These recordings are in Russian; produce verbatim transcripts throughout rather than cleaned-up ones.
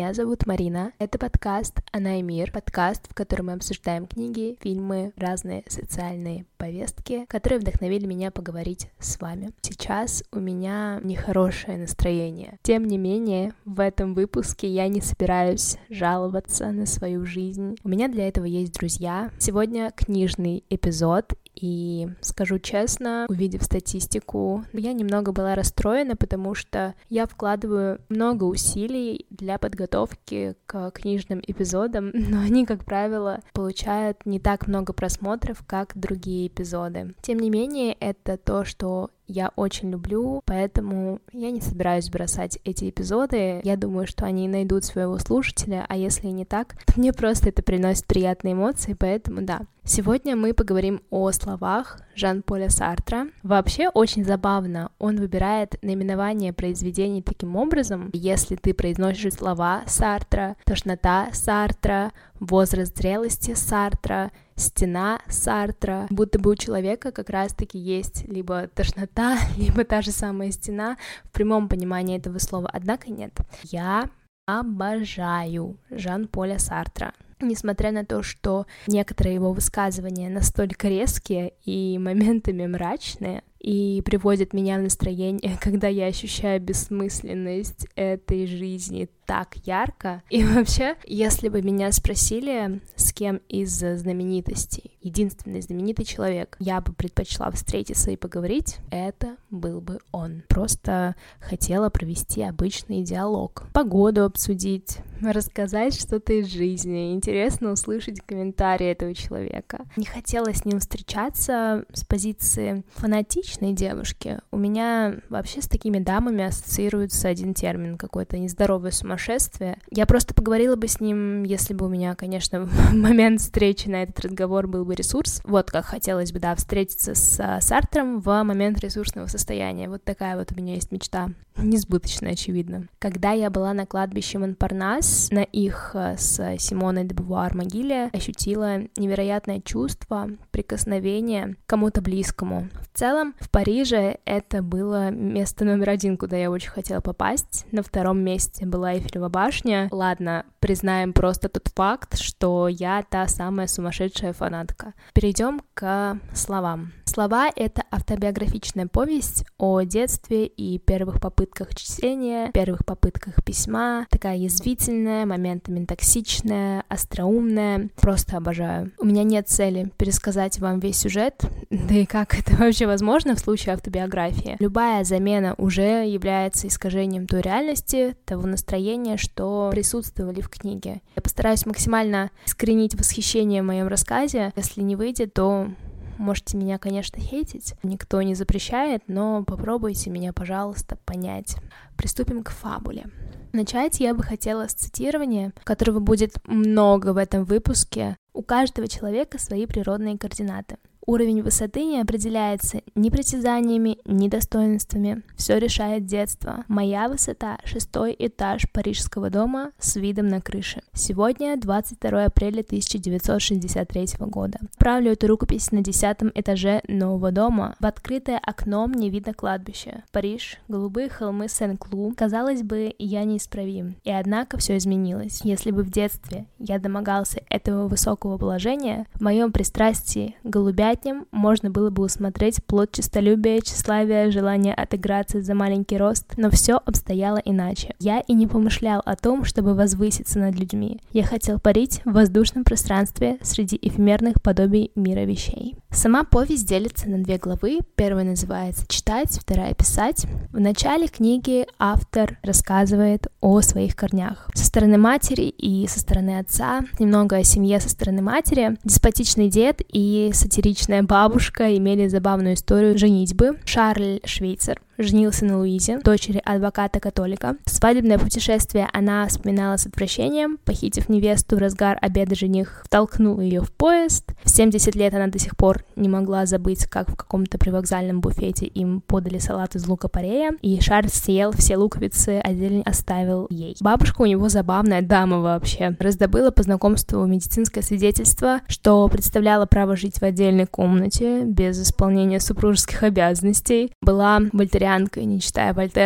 Меня зовут Марина. Это подкаст «Она и мир», подкаст, в котором мы обсуждаем книги, фильмы, разные социальные повестки, которые вдохновили меня поговорить с вами. Сейчас у меня нехорошее настроение. Тем не менее, в этом выпуске я не собираюсь жаловаться на свою жизнь. У меня для этого есть друзья. Сегодня книжный эпизод, и скажу честно, увидев статистику, я немного была расстроена, потому что я вкладываю много усилий для подготовки к книжным эпизодам, но они, как правило, получают не так много просмотров, как другие эпизоды. Тем не менее, это то, что я очень люблю, поэтому я не собираюсь бросать эти эпизоды. Я думаю, что они найдут своего слушателя, а если не так, то мне просто это приносит приятные эмоции, поэтому да. Сегодня мы поговорим о словах Жан-Поля Сартра. Вообще очень забавно, он выбирает наименование произведений таким образом. Если ты произносишь слова Сартра, тошнота Сартра, возраст зрелости Сартра, стена Сартра, будто бы у человека как раз-таки есть либо тошнота, либо та же самая стена в прямом понимании этого слова, однако нет. Я обожаю Жан-Поля Сартра. Несмотря на то, что некоторые его высказывания настолько резкие и моментами мрачные, и приводят меня в настроение, когда я ощущаю бессмысленность этой жизни так ярко. И вообще, если бы меня спросили, с кем из знаменитостей, единственный знаменитый человек, я бы предпочла встретиться и поговорить, это был бы он. Просто хотела провести обычный диалог, погоду обсудить, рассказать что-то из жизни. Интересно услышать комментарии этого человека. Не хотела с ним встречаться с позиции фанатичной девушки. У меня вообще с такими дамами ассоциируется один термин, какое-то нездоровое сумасшествие. Я просто поговорила бы с ним, если бы у меня, конечно, в момент встречи на этот разговор был бы ресурс. Вот как хотелось бы, да, встретиться с Сартром в момент ресурсного состояния. Вот такая вот у меня есть мечта. Несбыточная, очевидно. Когда я была на кладбище Монпарнас, на их с Симоной де Бувуар могиле, ощутила невероятное чувство прикосновения к кому-то близкому. В целом, в Париже это было место номер один, куда я очень хотела попасть. На втором месте была Эйфелева башня. Ладно, признаем просто тот факт, что я та самая сумасшедшая фанатка. Перейдем к словам. Слова — это автобиографичная повесть о детстве и первых попытках чтения, первых попытках письма. Такая язвительная, моментами токсичная, остроумная. Просто обожаю. У меня нет цели пересказать вам весь сюжет, да и как это вообще возможно в случае автобиографии. Любая замена уже является искажением той реальности, того настроения, что присутствовали в книге. Я постараюсь максимально искоренить восхищение в моем рассказе. Если не выйдет, то можете меня, конечно, хейтить, никто не запрещает, но попробуйте меня, пожалуйста, понять. Приступим к фабуле. Начать я бы хотела с цитирования, которого будет много в этом выпуске. У каждого человека свои природные координаты. Уровень высоты не определяется ни притязаниями, ни достоинствами. Все решает детство. Моя высота — шестой этаж парижского дома с видом на крышу. Сегодня двадцать второе апреля тысяча девятьсот шестьдесят третьего года. Правлю эту рукопись на десятом этаже нового дома. В открытое окно мне видно кладбище. Париж, голубые холмы Сен-Клу. Казалось бы, я неисправим. И однако все изменилось. Если бы в детстве я домогался этого высокого положения, в моем пристрастии голубя можно было бы усмотреть плод честолюбия, тщеславия, желание отыграться за маленький рост, но все обстояло иначе. Я и не помышлял о том, чтобы возвыситься над людьми. Я хотел парить в воздушном пространстве среди эфемерных подобий мира вещей. Сама повесть делится на две главы. Первая называется «Читать», вторая «Писать». В начале книги автор рассказывает о своих корнях. Со стороны матери и со стороны отца, немного о семье со стороны матери. Деспотичный дед и сатиричный бабушка имели забавную историю женитьбы. Шарль Швейцер женился на Луизе, дочери адвоката-католика. Свадебное путешествие она вспоминала с отвращением. Похитив невесту в разгар обеда, жених втолкнул ее в поезд. В семьдесят лет она до сих пор не могла забыть, как в каком-то привокзальном буфете им подали салат из лука-порея, и Шарль съел все луковицы, а зелень оставил ей. Бабушка у него забавная дама вообще. Раздобыла по знакомству медицинское свидетельство, что представляло право жить в отдельной комнате без исполнения супружеских обязанностей. Была вольтерианкой, не читая Вольтера,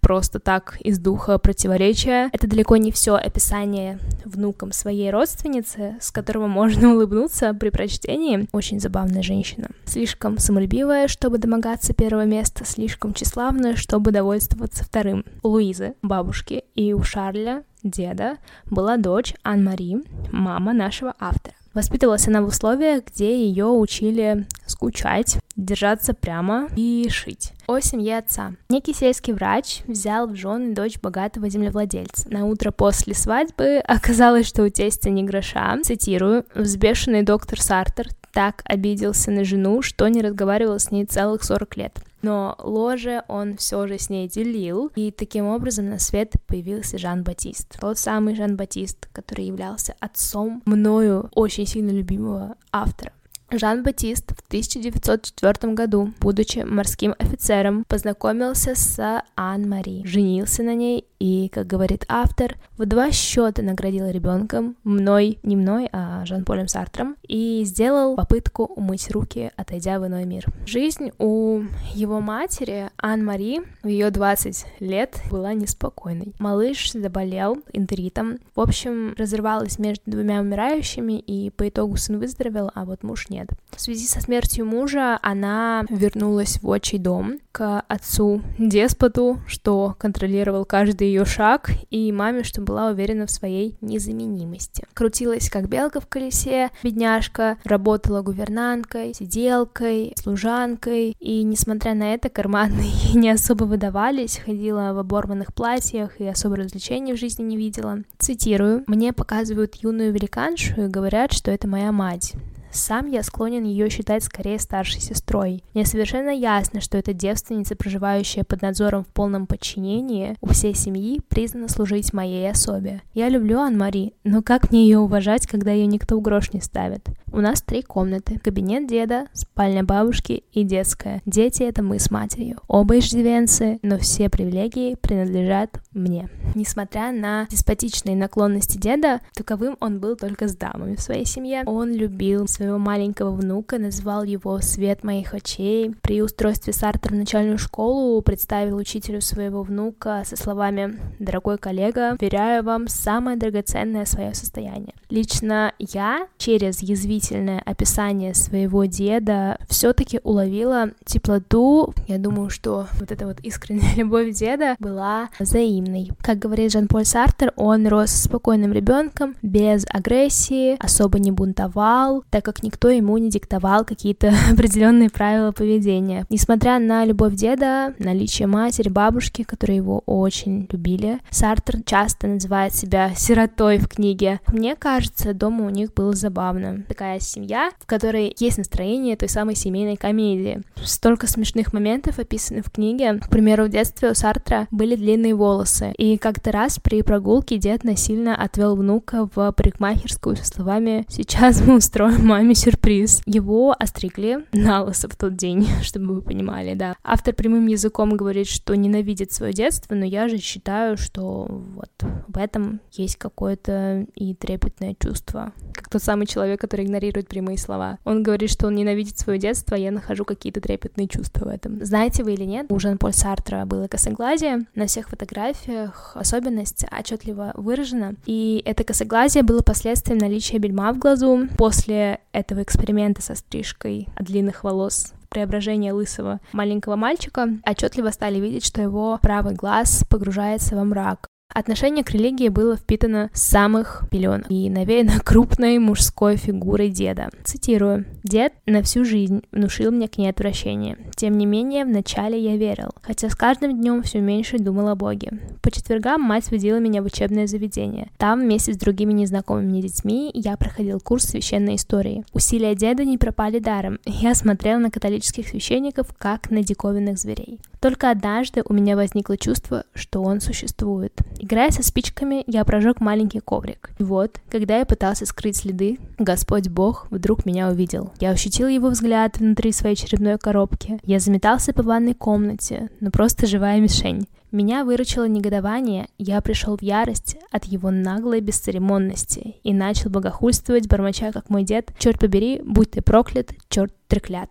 просто так из духа противоречия. Это далеко не все описание внукам своей родственницы, с которого можно улыбнуться при прочтении. Очень забавная женщина. Слишком самолюбивая, чтобы домогаться первого места, слишком тщеславная, чтобы довольствоваться вторым. У Луизы, бабушки, и у Шарля, деда, была дочь Ан-Мари, мама нашего автора. Воспитывалась она в условиях, где ее учили скучать, держаться прямо и шить. О семье отца. Некий сельский врач взял в жены дочь богатого землевладельца. На утро после свадьбы оказалось, что у тестя ни гроша. Цитирую: «Взбешенный доктор Сартер так обиделся на жену, что не разговаривал с ней целых сорок лет. Но ложе он все же с ней делил, и таким образом на свет появился Жан-Батист. Тот самый Жан-Батист, который являлся отцом мною очень сильно любимого автора. Жан-Батист в тысяча девятьсот четвёртом году, будучи морским офицером, познакомился с Ан-Мари, женился на ней и, как говорит автор, в два счета наградил ребенком, мной, не мной, а Жан-Полем Сартром, и сделал попытку умыть руки, отойдя в иной мир. Жизнь у его матери, Ан-Мари, в ее двадцать лет была неспокойной. Малыш заболел энтеритом, в общем, разрывалась между двумя умирающими, и по итогу сын выздоровел, а вот муж нет. В связи со смертью мужа она вернулась в отчий дом к отцу-деспоту, что контролировал каждый ее шаг, и маме, что была уверена в своей незаменимости. Крутилась как белка в колесе, бедняжка, работала гувернанткой, сиделкой, служанкой, и, несмотря на это, карманы ей не особо выдавались, ходила в оборванных платьях и особо развлечений в жизни не видела. Цитирую: «Мне показывают юную великаншу и говорят, что это моя мать. Сам я склонен ее считать скорее старшей сестрой. Мне совершенно ясно, что эта девственница, проживающая под надзором в полном подчинении у всей семьи, признана служить моей особе. Я люблю Ан-Мари, но как мне ее уважать, когда ее никто в грош не ставит? У нас три комнаты. Кабинет деда, спальня бабушки и детская. Дети — это мы с матерью. Оба иждивенцы, но все привилегии принадлежат мне». Несмотря на деспотичные наклонности деда, таковым он был только с дамами в своей семье. Он любил своего маленького внука, назвал его «свет моих очей». При устройстве Сартра в начальную школу представил учителю своего внука со словами: «Дорогой коллега, вверяю вам самое драгоценное свое состояние». Лично я через язвительное описание своего деда все-таки уловила теплоту. Я думаю, что вот эта вот искренняя любовь деда была взаимной. Как говорит Жан-Поль Сартер, он рос спокойным ребенком, без агрессии, особо не бунтовал, так как никто ему не диктовал какие-то определенные правила поведения. Несмотря на любовь деда, наличие матери, бабушки, которые его очень любили, Сартер часто называет себя сиротой в книге. Мне кажется, дома у них было забавно. Такая семья, в которой есть настроение той самой семейной комедии. Столько смешных моментов описаны в книге. К примеру, в детстве у Сартра были длинные волосы, и как-то раз при прогулке дед насильно отвел внука в парикмахерскую со словами: «Сейчас мы устроим маме сюрприз». Его остригли на лысо в тот день, чтобы вы понимали, да. Автор прямым языком говорит, что ненавидит свое детство, но я же считаю, что вот в этом есть какое-то и трепетное чувство. Как тот самый человек, который игнорирует прямые слова. Он говорит, что он ненавидит свое детство, а я нахожу какие-то трепетные чувства в этом. Знаете вы или нет, у Жан-Поля Сартра было косоглазие. На всех фотографиях особенность отчетливо выражена, и это косоглазие было последствием наличия бельма в глазу. После этого эксперимента со стрижкой от длинных волос, преображение лысого маленького мальчика, отчетливо стали видеть, что его правый глаз погружается во мрак. Отношение к религии было впитано с самых пеленок и навеяно крупной мужской фигурой деда. Цитирую: «Дед на всю жизнь внушил мне к ней отвращение. Тем не менее, вначале я верил, хотя с каждым днем все меньше думал о Боге. По четвергам мать водила меня в учебное заведение. Там вместе с другими незнакомыми мне детьми я проходил курс священной истории. Усилия деда не пропали даром. Я смотрел на католических священников как на диковинных зверей. Только однажды у меня возникло чувство, что он существует. Играя со спичками, я прожег маленький коврик. И вот, когда я пытался скрыть следы, Господь Бог вдруг меня увидел. Я ощутил его взгляд внутри своей черепной коробки. Я заметался по ванной комнате, но просто живая мишень. Меня выручило негодование, я пришел в ярость от его наглой бесцеремонности и начал богохульствовать, бормоча, как мой дед: «Черт побери, будь ты проклят, черт треклятый». С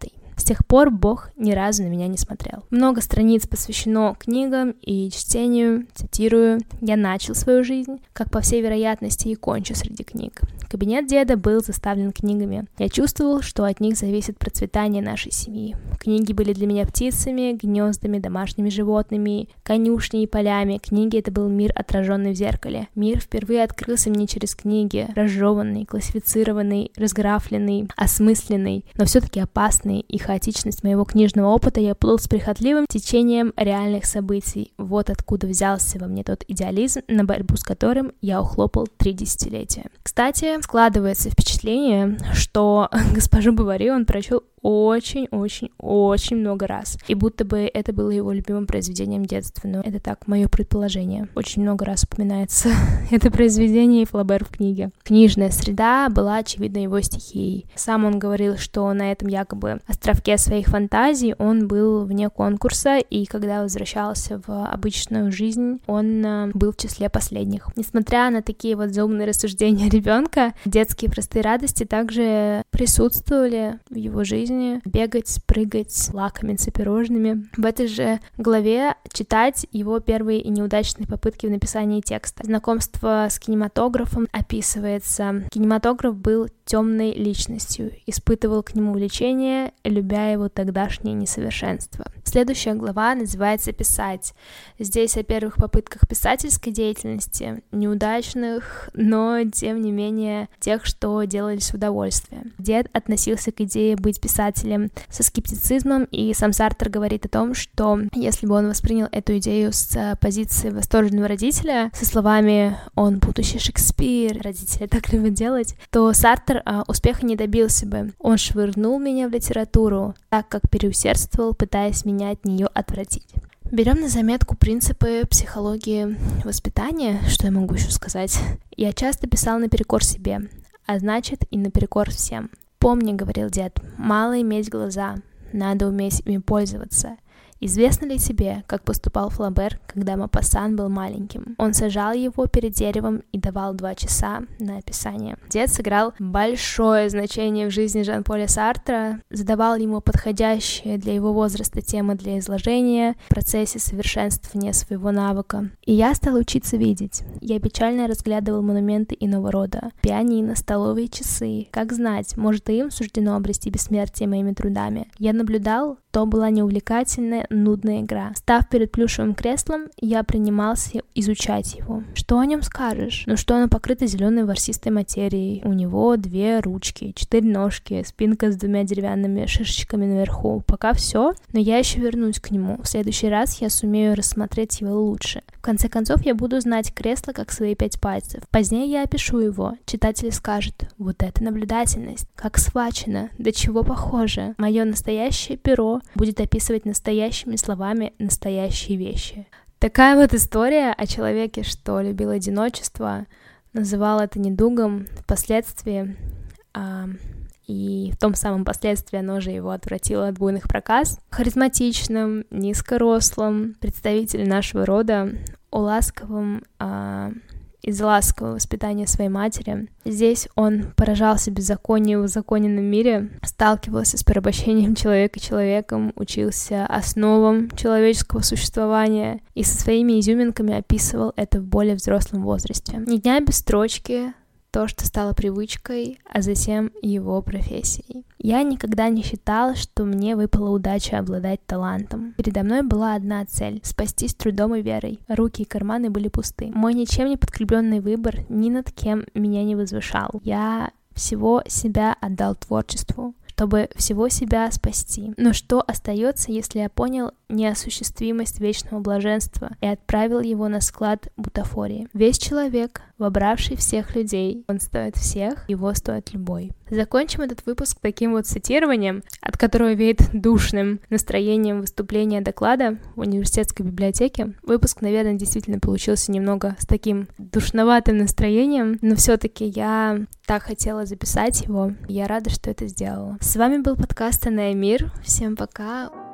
тех пор Бог ни разу на меня не смотрел. Много страниц посвящено книгам и чтению. Цитирую: «Я начал свою жизнь, как по всей вероятности и кончу среди книг. Кабинет деда был заставлен книгами. Я чувствовал, что от них зависит процветание нашей семьи. Книги были для меня птицами, гнездами, домашними животными, конюшней и полями. Книги — это был мир, отраженный в зеркале. Мир впервые открылся мне через книги, разжеванный, классифицированный, разграфленный, осмысленный, но все-таки опасный, и хаотичность моего книжного опыта я плыл с прихотливым течением реальных событий. Вот откуда взялся во мне тот идеализм, на борьбу с которым я ухлопал три десятилетия». Кстати, складывается впечатление, что «Госпожу Бовари» он прочел очень-очень-очень много раз. И будто бы это было его любимым произведением детства. Но это так, мое предположение. Очень много раз упоминается это произведение и Флабер в книге. Книжная среда была, очевидно, его стихией. Сам он говорил, что на этом якобы островке своих фантазий он был вне конкурса, и когда возвращался в обычную жизнь, он был в числе последних. Несмотря на такие вот заумные рассуждения ребенка, детские простые радости также присутствовали в его жизни. Бегать, прыгать, лакомиться пирожными. В этой же главе читать его первые и неудачные попытки в написании текста. Знакомство с кинематографом описывается. Кинематограф был темной личностью, испытывал к нему влечение, любя его тогдашнее несовершенство. Следующая глава называется «Писать». Здесь о первых попытках писательской деятельности, неудачных, но, тем не менее, тех, что делались в удовольствие. Дед относился к идее быть писателем со скептицизмом, и сам Сартр говорит о том, что если бы он воспринял эту идею с позиции восторженного родителя, со словами «он будущий Шекспир», родители так любят делать, то Сартр а, успеха не добился бы. Он швырнул меня в литературу, так как переусердствовал, пытаясь меня от нее отвратить. Берем на заметку принципы психологии воспитания. Что я могу еще сказать? Я часто писал наперекор себе, а значит и наперекор всем. «Помни, — говорил дед, — мало иметь глаза, надо уметь ими пользоваться. Известно ли тебе, как поступал Флабер, когда Мопассан был маленьким? Он сажал его перед деревом и давал два часа на описание». Дед сыграл большое значение в жизни Жан-Поля Сартра, задавал ему подходящие для его возраста темы для изложения в процессе совершенствования своего навыка. И я стал учиться видеть. Я печально разглядывал монументы иного рода. Пианино, столовые часы. Как знать, может, и им суждено обрести бессмертие моими трудами. Я наблюдал, то была неувлекательная, нудная игра. Став перед плюшевым креслом, я принимался изучать его. Что о нем скажешь? Ну что оно покрыто зеленой ворсистой материей. У него две ручки, четыре ножки, спинка с двумя деревянными шишечками наверху. Пока все, но я еще вернусь к нему. В следующий раз я сумею рассмотреть его лучше. В конце концов, я буду знать кресло как свои пять пальцев. Позднее я опишу его. Читатель скажет: вот это наблюдательность, как схвачено, до чего похоже. Мое настоящее перо будет описывать настоящими словами настоящие вещи. Такая вот история о человеке, что любил одиночество, называл это недугом, впоследствии, а, и в том самом последствии оно же его отвратило от буйных проказ. Харизматичным, низкорослым представитель нашего рода, о ласковом, а, из-за ласкового воспитания своей матери. Здесь он поражался беззаконию в узаконенном мире, сталкивался с порабощением человека человеком, учился основам человеческого существования и со своими изюминками описывал это в более взрослом возрасте. Ни дня без строчки, то, что стало привычкой, а затем его профессией. Я никогда не считала, что мне выпала удача обладать талантом. Передо мной была одна цель — спастись трудом и верой. Руки и карманы были пусты. Мой ничем не подкрепленный выбор ни над кем меня не возвышал. Я всего себя отдал творчеству, чтобы всего себя спасти. Но что остается, если я понял неосуществимость вечного блаженства и отправил его на склад бутафории? Весь человек, вобравший всех людей, он стоит всех, его стоит любой. Закончим этот выпуск таким вот цитированием, от которого веет душным настроением выступления доклада в университетской библиотеке. Выпуск, наверное, действительно получился немного с таким душноватым настроением, но все-таки я так хотела записать его, и я рада, что это сделала. С вами был подкаст «Она и мир». Всем пока!